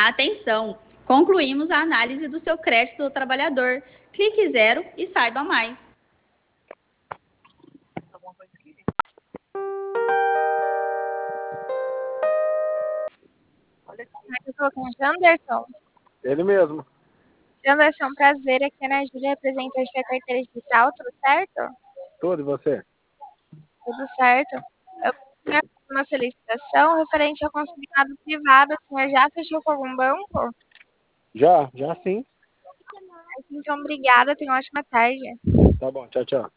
Atenção! Concluímos a análise do seu crédito do trabalhador. Clique 0 e saiba mais. Eu estou com o Janderson. Ele mesmo. Janderson, prazer. Aqui é a Ana Júlia, representante da carteira digital. Tudo certo? Tudo, e você? Tudo certo. Eu tinha uma solicitação referente ao consignado privado. O senhor já fechou com algum banco? Já sim. Então, obrigada. Tenha uma ótima tarde. Tá bom, tchau, tchau.